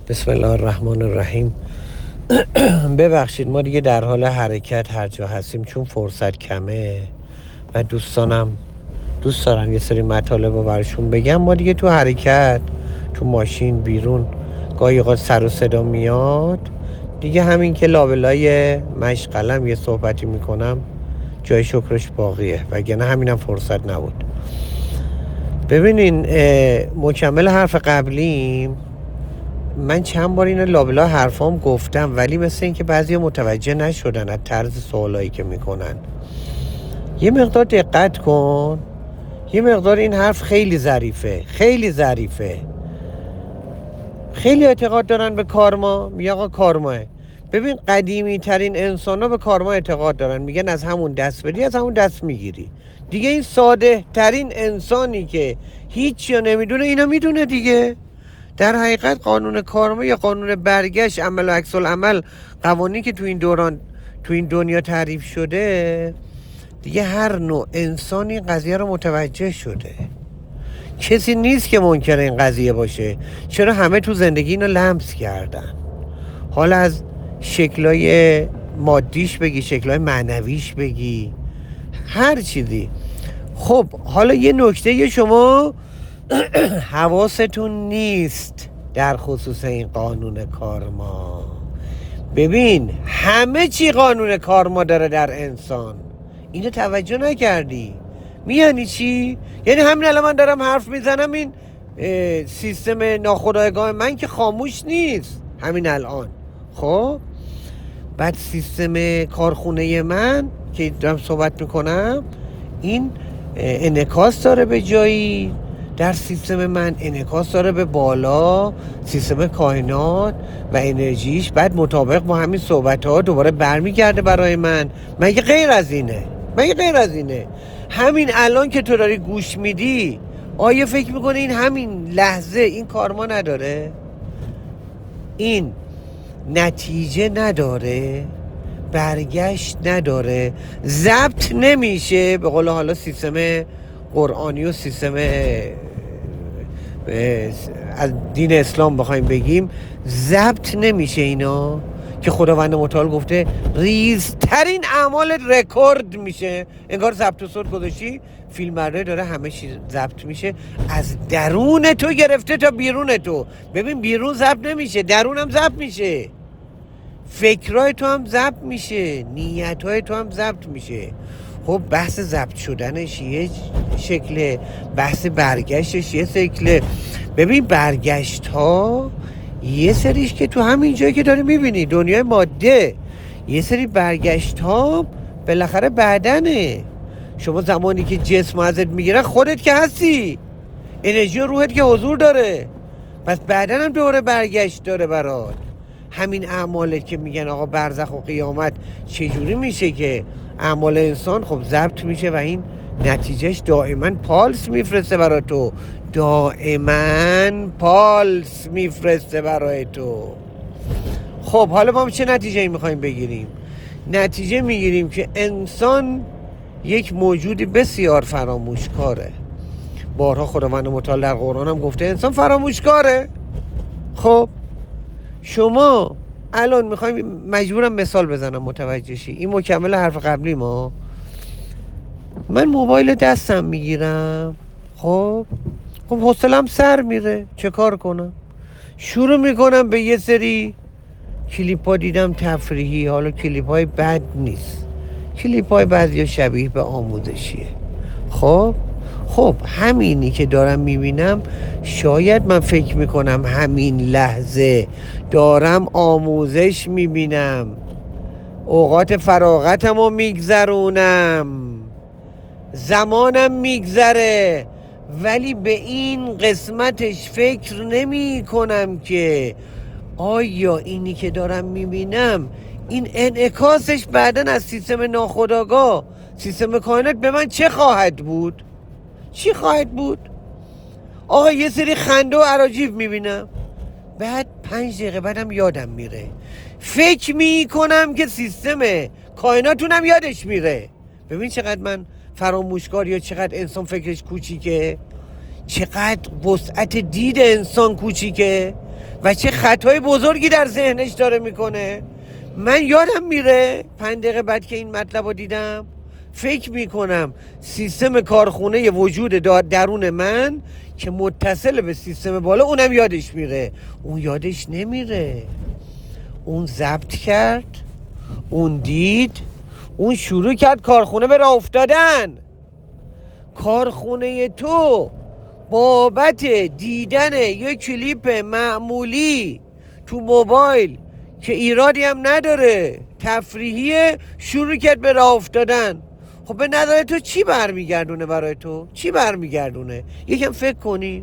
بسم الله الرحمن الرحیم. ببخشید ما دیگه در حال حرکت هر جا هستیم چون فرصت کمه و دوست دارم یه سری مطالب رو برشون بگم. ما دیگه تو حرکت، تو ماشین، بیرون گاهی اوقات سر و صدا میاد دیگه. همین که لابلای مشغلم یه صحبتی میکنم جای شکرش باقیه، وگرنه همینم فرصت نبود. ببینین، مکمل حرف قبلیم، من چند بار اینو لابلا حرفام گفتم ولی مثل این که بعضی متوجه نشدن از طرز سوالایی که میکنن. یه مقدار دقت کن، یه مقدار این حرف خیلی ظریفه، خیلی ظریفه. خیلی اعتقاد دارن به کارما، میگه آقا کارماه. ببین قدیمی ترین انسان ها به کارما اعتقاد دارن، میگن از همون دست بدی از همون دست میگیری دیگه. این ساده ترین انسانی که هیچی نمیدونه اینو میدونه دیگه. در حقیقت قانون کارما یا قانون برگشت، عمل و عکس العمل، قوانینی که تو این دوران تو این دنیا تعریف شده دیگه، هر نوع انسانی این قضیه رو متوجه شده. کسی نیست که منکر این قضیه باشه. چرا همه تو زندگی اینو لمس کردن. حالا از شکلای مادیش بگی، شکلای معنویش بگی، هر چیزی. خب حالا یه نکته شما حواستون نیست در خصوص این قانون کارما. ببین همه چی قانون کارما داره در انسان، اینو توجه نکردی. یعنی چی؟ یعنی همین الان من دارم حرف میزنم، این سیستم ناخودآگاه من که خاموش نیست همین الان. خب بعد سیستم کارخونه من که دارم صحبت میکنم، این انعکاس داره به جایی در سیستم من، انعکاس داره به بالا سیستم کائنات و انرژیش، بعد مطابق با همین صحبت ها دوباره برمیگرده برای من. مگه غیر از اینه؟ مگه غیر از اینه؟ همین الان که تو داری گوش میدی، آیا فکر میکنه این همین لحظه این کارما نداره؟ این نتیجه نداره؟ برگشت نداره؟ ضبط نمیشه؟ به قول حالا سیستم قرآنی و سیستم از دین اسلام بخوایم بگیم، ضبط نمیشه اینا که خداوند متعال گفته ریزترین اعمال رکورد میشه. انگار ضبط و صورت گذاشتی فیلم برداری داره، همه چیز ضبط میشه، از درون تو گرفته تا بیرون تو. ببین بیرون ضبط نمیشه، درون هم ضبط میشه. فکرهای تو هم ضبط میشه، نیتهای تو هم ضبط میشه. خب بحث ضبط شدنش یه شکله، بحث برگشتش یه شکله. ببین برگشت ها یه سریش که تو همین جایی که داری میبینی دنیای ماده، یه سری برگشت ها بالاخره بعدنه. شما زمانی که جسم ازت میگیرن خودت که هستی، انرژی و روحت که حضور داره، پس بعدن هم دوره برگشت داره برات. همین اعمالت که میگن آقا برزخ و قیامت چجوری میشه که اعمال انسان خب ضبط میشه و این نتیجهش دائما پالس میفرسته برای تو، دائما پالس میفرسته برای تو. خب حالا ما چه نتیجه‌ای میخوایم بگیریم؟ نتیجه میگیریم که انسان یک موجودی بسیار فراموشکاره. بارها خداوند متعال در قرآن هم گفته انسان فراموشکاره. خب شما الان میخوایم، مجبورم مثال بزنم متوجه شی، این مکمل حرف قبلی ما. من موبایل دستم میگیرم، خب حوصله‌ام سر میره، چه کار کنم؟ شروع میکنم به یه سری کلیپ ها دیدم تفریحی، حالا کلیپ های بد نیست، کلیپ های بعضی شبیه به آموزشیه. خب همینی که دارم میبینم، شاید من فکر میکنم همین لحظه دارم آموزش میبینم، اوقات فراغتم رو میگذرونم، زمانم میگذره، ولی به این قسمتش فکر نمی کنم که آیا اینی که دارم میبینم این انعکاسش بعدن از سیستم ناخودآگاه، سیستم کائنات به من چه خواهد بود؟ چی خواهد بود؟ آقا یه سری خنده و اراجیف میبینم، بعد 5 دقیقه بعدم یادم میره، فکر میکنم که سیستم کائناتونم یادش میره. ببین چقدر من فراموشکار، یا چقدر انسان فکرش کوچیکه، چقدر وسعت دید انسان کوچیکه. و چه خطای بزرگی در ذهنش داره میکنه. من یادم میره 5 دقیقه بعد که این مطلب رو دیدم فکر میکنم سیستم کارخونه وجود درون من که متصل به سیستم بالا اونم یادش میره. اون یادش نمیره، اون ضبط کرد، اون دید، اون شروع کرد کارخونه به راه افتادن. کارخونه تو بابت دیدن یک کلیپ معمولی تو موبایل که ایرادی هم نداره، تفریحیه، شروع کرد به راه افتادن. خب به نظر تو چی برمیگردونه برای تو؟ چی برمیگردونه؟ یکم فکر کنی.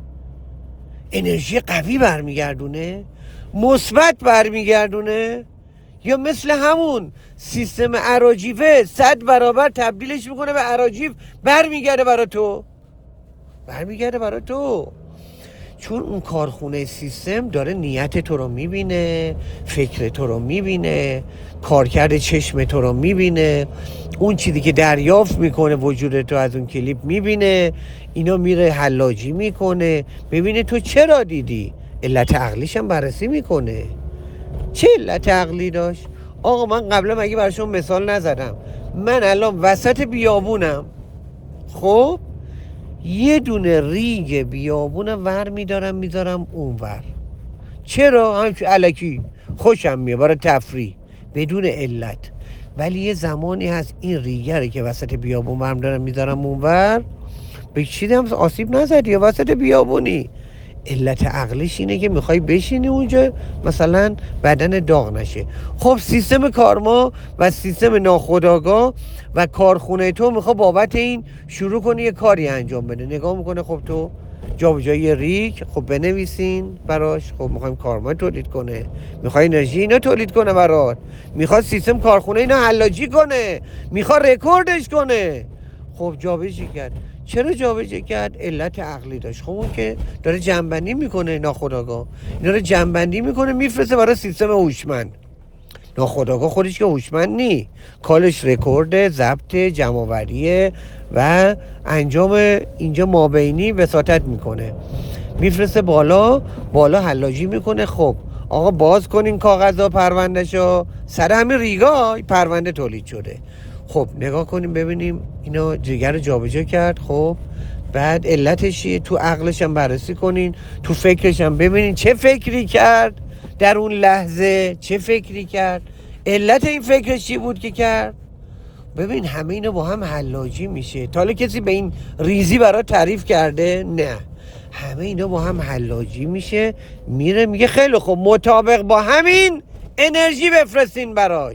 انرژی قوی برمیگردونه؟ مثبت برمیگردونه؟ یا مثل همون سیستم اراجیفه 100 برابر تبدیلش میکنه به اراجیف برمیگرده برای تو؟ برمیگرده برای تو، چون اون کارخونه سیستم داره نیت تو رو میبینه، فکر تو رو میبینه، کارکرد چشم تو رو میبینه، اون چیزی که دریافت میکنه وجود تو از اون کلیپ میبینه، اینا میره حلاجی میکنه، ببینه تو چرا دیدی، علت عقلیش هم بررسی میکنه. چه علت عقلی داشت؟ آقا من قبلا مگه برای شما مثال نزدم؟ من الان وسط بیابونم، خب یه دونه ریگ بیابونم ور میدارم میذارم اون ور. چرا؟ همچون علکی خوشم میاد برای تفریح بدون علت. ولی یه زمانی هست این ریگره که وسط بیابون ور دارم میذارم اون ور، به چیزی هم آسیب نزدی یا وسط بیابونی. علت عقلش اینه که میخوای بشینی اونجا مثلا بدن داغ نشه. خب سیستم کارما و سیستم ناخودآگاه و کارخونه تو میخواد بابت این شروع کنی یه کاری انجام بده. نگاه میکنه خب تو جابجایی ریگ، خب بنویسین براش، خب میخوایم کارما تولید کنه، میخوای انرژی اینا تولید کنه برات، میخواد سیستم کارخونه اینا حلاجی کنه، میخواد رکوردش کنه. خب جابجایی کرد. چرا جابجایی کرد؟ علت عقلی داشت. خب اون که داره جنبندی میکنه ناخودآگاه، اینا رو جنبندی میکنه میفرسته برای سیستم هوشمند. ناخودآگاه خودش که هوشمند نی، کالش رکورد، ضبط، جمع‌آوریه و انجام اینجا مابینی وساطت میکنه، میفرسته بالا حلاجی میکنه. خب آقا باز کنین کاغذا پروندهشو، سر همین ریگا پرونده تولید شده. خب نگاه کنیم ببینیم اینا جگر جابجا کرد. خب بعد علتش چیه؟ تو عقلش هم بررسی کنین، تو فکرش هم ببینین چه فکری کرد در اون لحظه، چه فکری کرد، علت این فکرش چی بود که کرد. ببین همه اینا با هم حلاجی میشه. تا حالا کسی به این ریزی برای تعریف کرده؟ نه. همه اینا با هم حلاجی میشه، میره میگه خیلی خوب مطابق با همین انرژی بفرستین براش.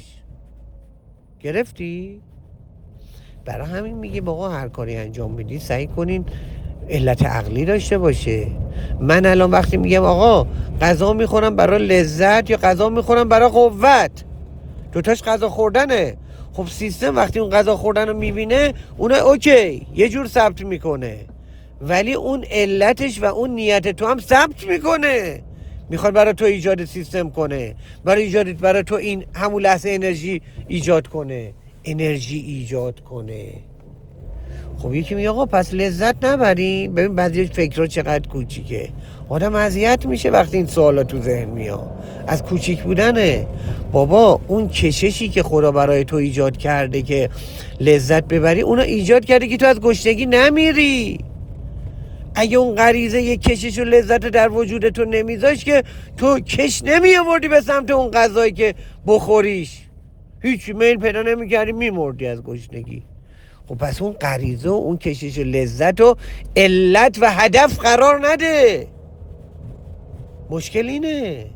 گرفتی؟ برای همین میگه آقا هر کاری انجام میدی سعی کنین علت عقلی داشته باشه. من الان وقتی میگم آقا غذا میخورم برای لذت یا غذا میخورم برای قوت، دوتاش غذا خوردنه. خب سیستم وقتی اون غذا خوردن رو میبینه اونه اوکی یه جور ثبت میکنه، ولی اون علتش و اون نیت تو هم ثبت میکنه. میخواد برای تو ایجاد سیستم کنه، برای تو این همون لحظه انرژی ایجاد کنه، انرژی ایجاد کنه. خب یکی میگه آقا پس لذت نبریم. ببین بعضی فکرها چقدر کوچیکه، آدم اذیت میشه وقتی این سوالا تو ذهن میاد. از کوچیک بودنه. بابا اون کششی که خدا برای تو ایجاد کرده که لذت ببری، اونو ایجاد کرده که تو از گشنگی نمیری. اگه اون غریزه یه کشش و لذت رو در وجود تو نمیذاش که تو کش نمیآوردی به سمت اون غذایی که بخوریش، هیچ میل پیدا نمیکردی، میمردی از گشنگی. خب پس اون غریزه و اون کشش و لذت و علت و هدف قرار نده. مشکل اینه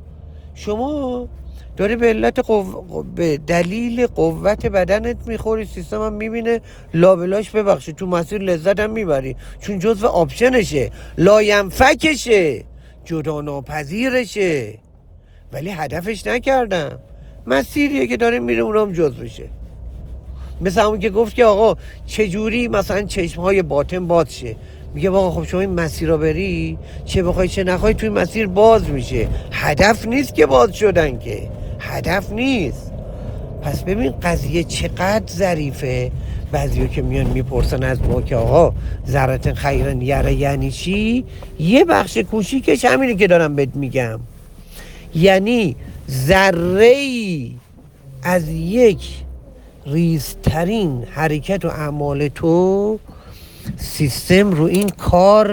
شما داری به علت به دلیل قوت بدنت میخوری، سیستم هم میبینه لابلاش ببخشه تو مسیر لذت هم میبری، چون جزو آپشنشه، لاینفکشه، جدا ناپذیرشه، ولی هدفش نکردم. مسیریه که داره میره اونم جزوشه. مثل همون که گفت که آقا چجوری مثلا چشمهای باطن باز شه. میگه آقا خب شما این مسیر رو بری، چه بخوای چه نخوای توی مسیر باز میشه. هدف نیست که باز شدن، که هدف نیست. پس ببین قضیه چقدر ظریفه بعضیا که میان میپرسن از ما که آقا ذرت خیرن یره یعنی چی، یه بخش کوچیکش همینه که دارم بهت میگم. یعنی ذره‌ای از یک ریزترین حرکت و اعمال تو سیستم رو این کار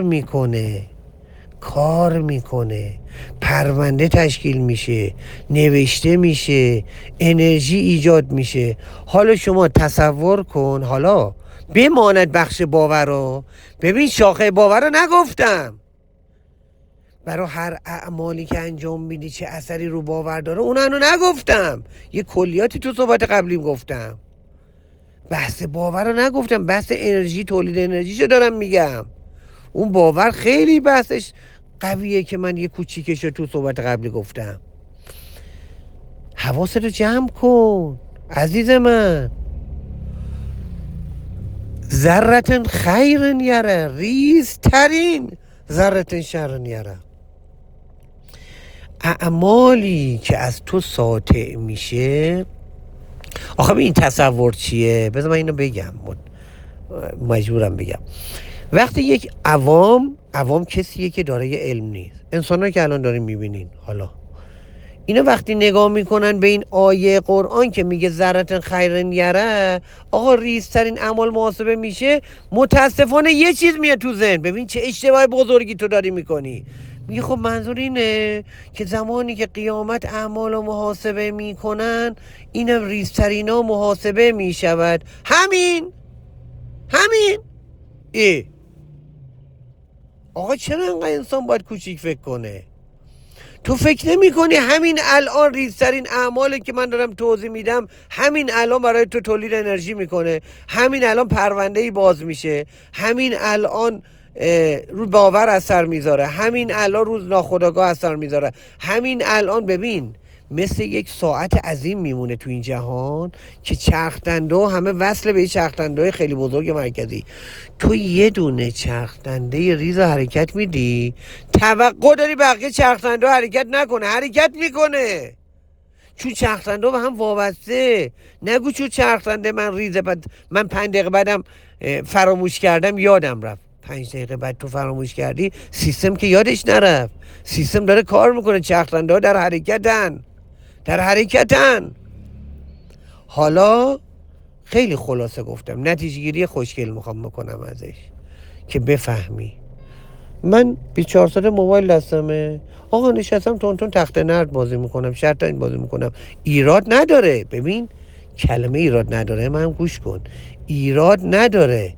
میکنه، پرونده تشکیل میشه، نوشته میشه، انرژی ایجاد میشه. حالا شما تصور کن، حالا بماند بخش باور رو، ببین شاخه باور رو نگفتم، برای هر اعمالی که انجام میدی چه اثری رو باور داره اونو نگفتم، یه کلیاتی تو صحبت قبلیم گفتم، بحث باور رو نگفتم، بحث انرژی، تولید انرژیشو دارم میگم. اون باور خیلی بحثش قویه که من یه کوچیکشو تو صحبت قبلی گفتم. حواستو جمع کن عزیز من. ذرتن خیرن یره، ریزترین ذرتن شرن یره. اعمالی که از تو ساطع میشه، آخه این تصور چیه؟ بذار من اینو بگم، مجبورم بگم. وقتی یک عوام کسیه که داره علم نیست، انسان‌ها که الان داریم میبینین، حالا اینا وقتی نگاه میکنن به این آیه قرآن که میگه ذرتن خیرن یره، آقا ریزترین اعمال محاسبه میشه، متاسفانه یه چیز میاد تو ذهن. ببین چه اشتباه بزرگی تو داری میکنی. میگه خب منظور اینه که زمانی که قیامت اعمال رو محاسبه میکنن، اینم ریزترین ها محاسبه میشود. همین آقا چرا انقدر انسان باید کوچیک فکر کنه؟ تو فکر نمی کنی همین الان ریزترین اعمالی که من دارم توضیح میدم همین الان برای تو تولید انرژی میکنه، همین الان پرونده‌ای باز میشه، همین الان رو باور اثر میذاره، همین الان روز ناخودآگاه اثر میذاره، همین الان ببین مثل یک ساعت عظیم میمونه تو این جهان که چرخدنده همه وصل به چرخدنده خیلی بزرگ مرکزی. تو یه دونه چرخدنده ریز حرکت میدی، توقع داری بقیه چرخدنده حرکت نکنه، حرکت میکنه. چون چرخدنده به هم وابسته. نگو چون چرخدنده من ریزه بعد من 5 دقیقه بعدم فراموش کردم یادم رفت. 5 دقیقه بعد تو فراموش کردی، سیستم که یادش نرفت، سیستم داره کار میکنه، چرخدنده ها در حرکتن. حالا خیلی خلاصه گفتم، نتیجه گیری خوشگل میخوام بکنم ازش که بفهمی. من 24 ساعت موبایل دستمه، آقا نشستم تون تخت نرد بازی میکنم، شطرنج بازی میکنم، ایراد نداره. ببین کلمه ایراد نداره من گوش کن، ایراد نداره،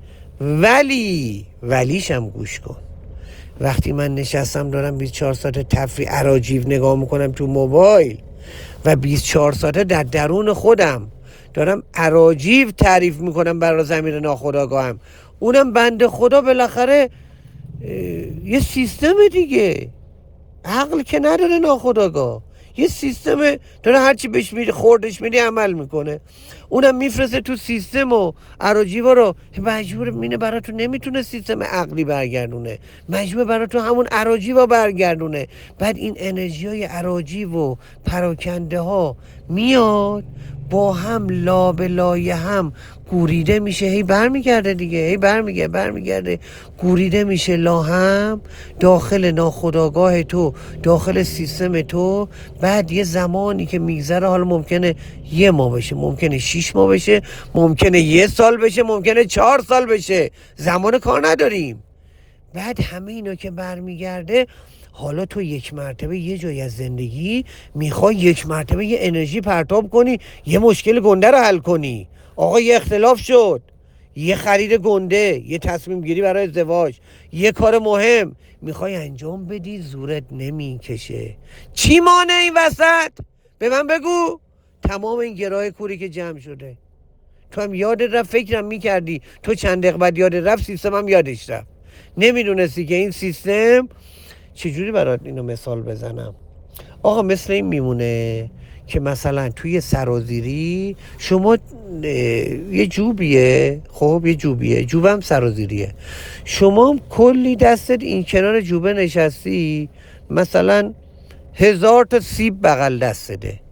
ولیشم گوش کن. وقتی من نشستم دارم 24 ساعت تفریح اراجیو نگاه میکنم تو موبایل و 24 ساعته در درون خودم دارم اراجیو تعریف میکنم برای زمین ناخودآگاهم، اونم بنده خدا بالاخره یه سیستم دیگه، عقل که نداره ناخودآگاه، یه سیستم داره، هرچی بهش میری خوردش میری عمل میکنه، اونم میفرسته تو سیستم و اراجیو رو مجبور مینه برای تو، نمیتونه سیستم عقلی برگردونه، مجبور برای تو همون اراجیو برگردونه. بعد این انرژی های اراجیو و پراکنده ها میاد با هم لابلای هم گوریده میشه، هی برمیگرده دیگه، هی برمیگرده گوریده میشه لاهم داخل ناخودآگاه تو، داخل سیستم تو. بعد یه زمانی که میگذره، حالا ممکنه 1 ماه بشه، ممکنه 6 ماه بشه، ممکنه 1 سال بشه، ممکنه 4 سال بشه، زمان کار نداریم. بعد همه اینا که برمیگرده، حالا تو یک مرتبه یه جای از زندگی میخوای یک مرتبه یه انرژی پرتاب کنی، یه مشکل گنده رو حل کنی. آقا یه اختلاف شد، یه خرید گنده، یه تصمیم گیری برای ازدواج، یه کار مهم میخوای انجام بدی، زورت نمیکشه. چی مانع این وسط؟ به من بگو. تمام این گراه کوری که جمع شده، تو هم یادت رفت، فکرم میکردی تو چند دقیقه بعد یادت رفت، سیستم هم یادش رفت، نمیدونستی که این سیستم چجوری برات اینو مثال بزنم. آقا مثل این میمونه که مثلا توی سرازیری شما یه جوبیه، خب یه جوبیه، جوبم سرازیریه، شما کلی دستت این کنار جوبه نشستی، مثلا 1000 تا سیب بغل دستته،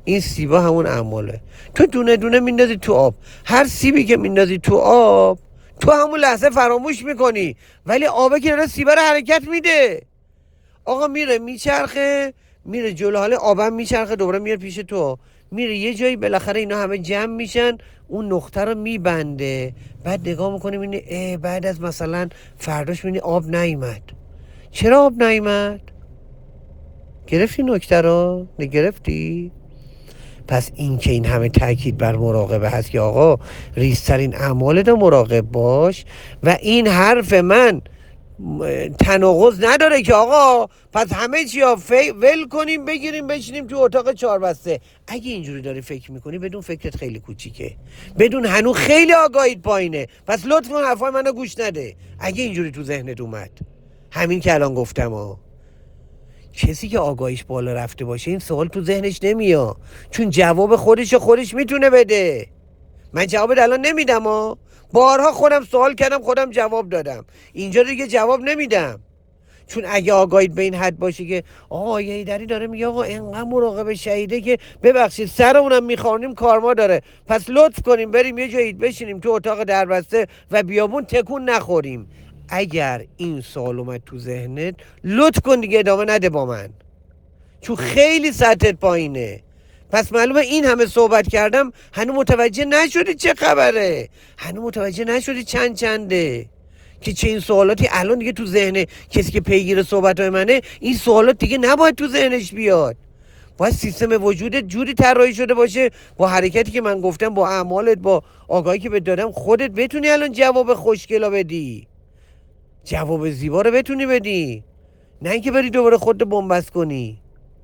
این سیبا همون اعماله. تو دونه دونه میندازی تو آب. هر سیبی که میندازی تو آب تو همون لحظه فراموش میکنی، ولی آبه که داره سیبا رو حرکت میده. آقا میره میچرخه، میره جلو، حالا آبم میچرخه دوباره میاد پیش تو، میره یه جایی بالاخره اینا همه جمع میشن، اون نقطه رو میبنده. بعد نگاه میکنه میبینه بعد از مثلا فرداش میبینه آب نیومد. چرا آب نیومد؟ گرفتی نکته رو؟ نگرفتی؟ پس این که این همه تاکید بر مراقبه هست که آقا ریزترین اعمالت رو مراقب باش، و این حرف من تناقض نداره که آقا پس همه چی ها ول کنیم بگیریم بشینیم تو اتاق چهاربسته. اگه اینجوری داری فکر میکنی بدون فکرت خیلی کوچیکه، بدون هنوز خیلی آگاهیت پایینه. پس لطف کن حرفای منو گوش نده اگه اینجوری تو ذهنت اومد. همین که الان گفتم کسی که آگاهیش بالا رفته باشه این سوال تو ذهنش نمیاد، چون جواب خودش میتونه بده. من جواب الان نمیدم بارها خودم سوال کردم خودم جواب دادم، اینجا دیگه جواب نمیدم. چون اگه آگاهیت به این حد باشه که آقا یه ایدری داره میگه آقا انقدر مراقب شهیده که ببخشید سرمونم میخوانیم کارما داره، پس لطف کنیم بریم یه جایی بشینیم تو اتاق دربسته و بیابون تکون نخوریم. اگر این سوال اومد تو ذهنت لطف کن دیگه ادامه نده با من، چون خیلی سطحت پایینه. پس معلومه این همه صحبت کردم هنوز متوجه نشدی چه خبره، هنوز متوجه نشدی چنده که چه این سوالاتی الان دیگه تو ذهن کسی که پیگیر صحبت‌های منه این سوالات دیگه نباید تو ذهنش بیاد. باید سیستم وجودت جوری طراحی شده باشه با حرکتی که من گفتم، با اعمالت، با آگاهی که بهت دادم، خودت بتونی الان جواب خوشگلا بدی، جواب زیبا رو بتونی بدی، نه اینکه بری دوباره خودت بنبست کنی.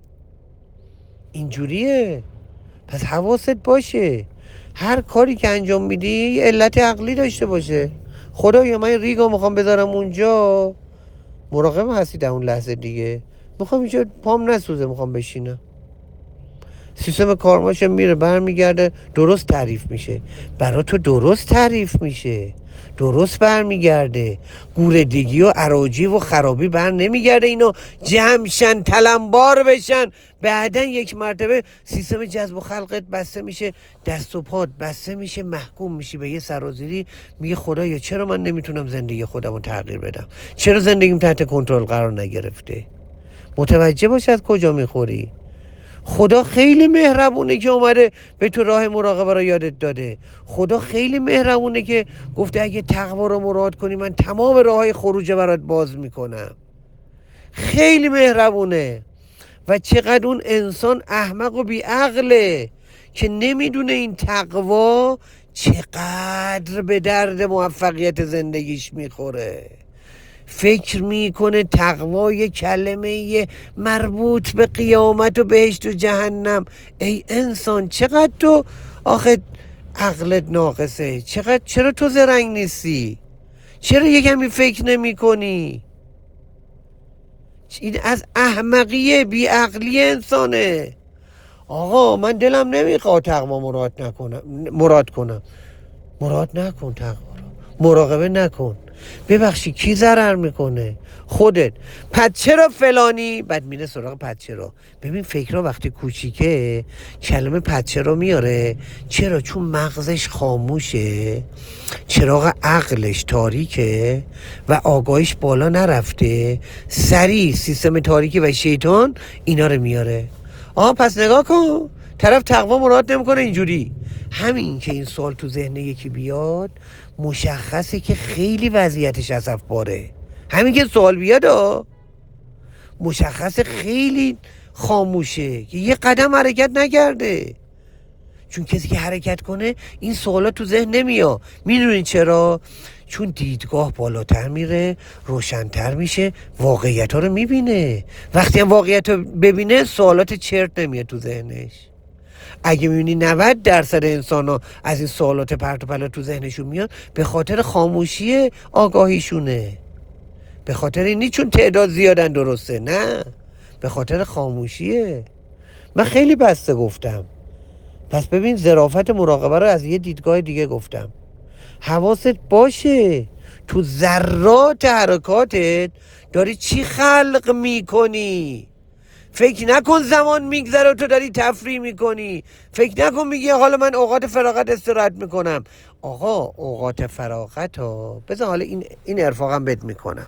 اینجوریه. پس حواست باشه هر کاری که انجام میدی یه علت عقلی داشته باشه. خدایا من ریگو میخوام بذارم اونجا، مراقب هستی در اون لحظه دیگه، میخوام اینجا پام نسوزه، میخوام بشینم. سیستم کارماش میره برمیگرده درست تعریف میشه برا تو، درست تعریف میشه، درست برمیگرده. گوره‌دگی و عراجی و خرابی بر نمیگرده، اینا جمعشن تلمبار بشن، بعدن یک مرتبه سیستم جذب و خلقت بسته میشه، دست و پات بسته میشه، محکوم میشی به یه سرازیری. میگه خدایا چرا من نمیتونم زندگی خودم رو تغییر بدم، چرا زندگیم تحت کنترل قرار نگرفته. متوجه باش از کجا میخوری. خدا خیلی مهربونه که اومده به تو راه مراقبه رو یادت داده. خدا خیلی مهربونه که گفته اگه تقوا رو مراد کنی من تمام راههای خروج برات باز میکنم. خیلی مهربونه. و چقدر اون انسان احمق و بیعقله که نمیدونه این تقوا چقدر به درد موفقیت زندگیش میخوره. فکر میکنه تقوا یه کلمه مربوط به قیامت و بهشت و جهنم. ای انسان چقدر تو آخه عقلت ناقصه، چرا تو زرنگ نیستی، چرا یه کمی فکر نمی کنی؟ این از احمقی بیعقلی انسانه. آقا من دلم نمیخواد تقوا مراد کنم. مراد نکن تقوا رو، مراقبه نکن. ببخشی کی ضرر میکنه؟ خودت. پس چرا فلانی؟ بعد میره سراغ پس چرا. ببین فکرها وقتی کوچیکه کلمه پس چرا میاره. چرا؟ چون مغزش خاموشه، چراغ عقلش تاریکه و آگاهیش بالا نرفته، سریع سیستم تاریکی و شیطان اینا رو میاره. پس نگاه کن طرف تقوا مراد نمیکنه اینجوری. همین که این سوال تو ذهن یکی بیاد مشخصه که خیلی وضعیتش اسفباره. همین که سوال بیاد مشخصه خیلی خاموشه که یه قدم حرکت نکرده. چون کسی که حرکت کنه این سوالات تو ذهن نمیاد. میدونین چرا؟ چون دیدگاه بالاتر میره، روشن‌تر میشه، واقعیت ها رو میبینه. وقتی هم واقعیت رو ببینه سوالات چرت نمیاد تو ذهنش. اگه میبینی 90% انسان ها از این سوالات پرت و پلا تو ذهنشون میاد به خاطر خاموشی آگاهیشونه. به خاطر اینی چون تعداد زیادن درسته، نه، به خاطر خاموشیه. من خیلی بسته گفتم. پس ببین ظرافت مراقبه رو از یه دیدگاه دیگه گفتم. حواست باشه تو ذرات حرکاتت داری چی خلق میکنی. فکر نکن زمان میگذره و تو داری تفریح میکنی. فکر نکن میگی حالا من اوقات فراغت استراحت میکنم. آقا اوقات فراغت ها بذار حالا این ارفاقم بد میکنم.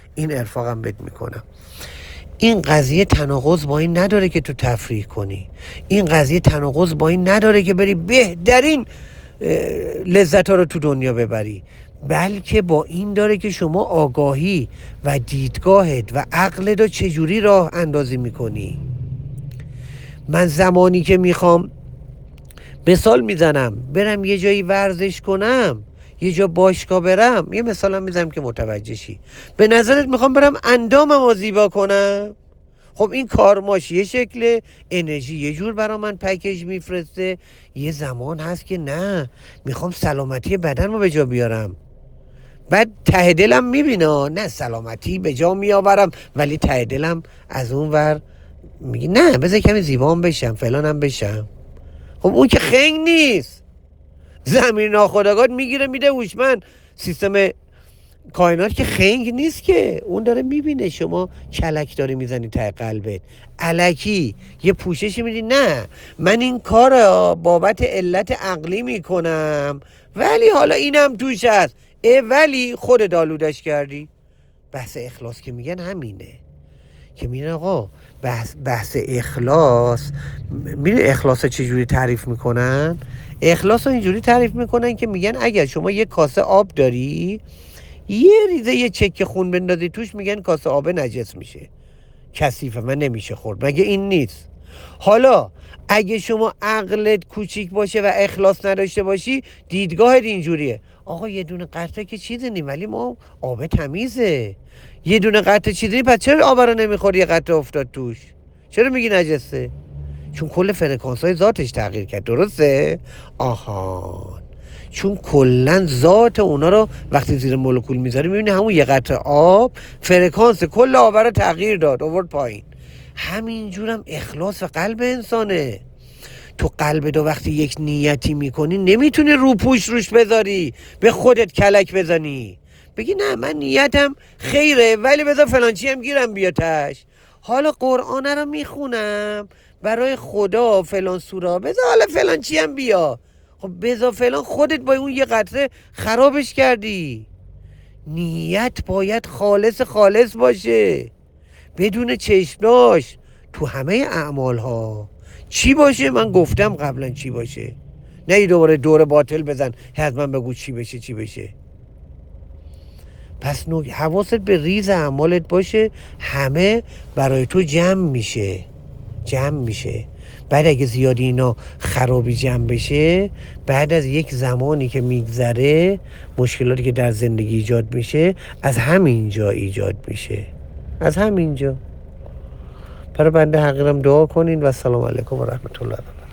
این قضیه تناقض با این نداره که تو تفریح کنی. این قضیه تناقض با این نداره که بری بهترین لذت ها رو تو دنیا ببری، بلکه با این داره که شما آگاهی و دیدگاهت و عقلت رو چجوری راه اندازی میکنی. من زمانی که میخوام مثال میزنم برم یه جایی ورزش کنم، یه جا باشگاه برم، یه مثالم میزنم که متوجه شی. به نظرت میخوام برم اندامم رو زیبا کنم؟ خب این کارماش یه شکل، انرژی یه جور برا من پکیج میفرسته. یه زمان هست که نه، میخوام سلامتی بدن رو به جا بیارم. بعد ته دلم میبینه نه سلامتی به جا میآورم، ولی ته دلم از اون ور میگه نه بذار کمی زیبام بشم فلانم بشم. خب اون که خنگ نیست. زمین ناخودآگاه میگیره میده هوشمند. سیستم کائنات که خنگ نیست که، اون داره میبینه شما کلک داری میزنی ته قلبت، الکی یه پوششی میدی نه من این کار بابت علت عقلی میکنم، ولی حالا اینم توش هست. ولی خود دالودش کردی. بحث اخلاص که میگن همینه، که میگن آقا بحث اخلاص، میره اخلاص چجوری تعریف میکنن؟ اخلاص رو اینجوری تعریف میکنن که میگن اگر شما یه کاسه آب داری، یه ریزه یه چک خون بندازی توش، میگن کاسه آب نجس میشه، کثیفه، من نمیشه خورد. مگه این نیست؟ حالا اگه شما عقلت کوچیک باشه و اخلاص نداشته باشی، دیدگاهت اینجوریه آقا یه دونه قطره که چیزی نیم، ولی ما آب تمیزه. یه دونه قطره چیزی نیم، پس چرا آب رو نمیخوری؟ یه قطره افتاد توش، چرا میگی نجسه؟ چون کل فرکانس های ذاتش تغییر کرد. درسته؟ آهان، چون کلن ذات اونا رو وقتی زیر مولکول میذاری میبینی همون یه قطره آب فرکانس کل آب رو تغییر داد، آورد پایین. همینجورم اخلاص و قلب انسانه. تو قلب دو وقتی یک نیتی میکنی نمیتونی روپوش روش بذاری به خودت کلک بزنی بگی نه من نیتم خیره ولی بذار فلانچی هم گیرم بیاتش. حالا قرآن رو میخونم برای خدا فلان سورا، بذار حالا فلانچی هم بیا. خب بذار فلان، خودت با اون یه قطره خرابش کردی. نیت باید خالص باشه، بدون چشمداش تو همه اعمال ها. چی باشه؟ من گفتم قبلا چی باشه، نه دوباره دور باطل بزن حتما بگو چی بشه. پس حواست به ریز اعمالت باشه، همه برای تو جمع میشه. بعد اگه زیادی اینا خرابی جمع بشه، بعد از یک زمانی که میگذره، مشکلاتی که در زندگی ایجاد میشه از همینجا ایجاد میشه، از همینجا. برای بنده حقیرم دعا کنین و السلام علیکم و رحمت الله و برکاته.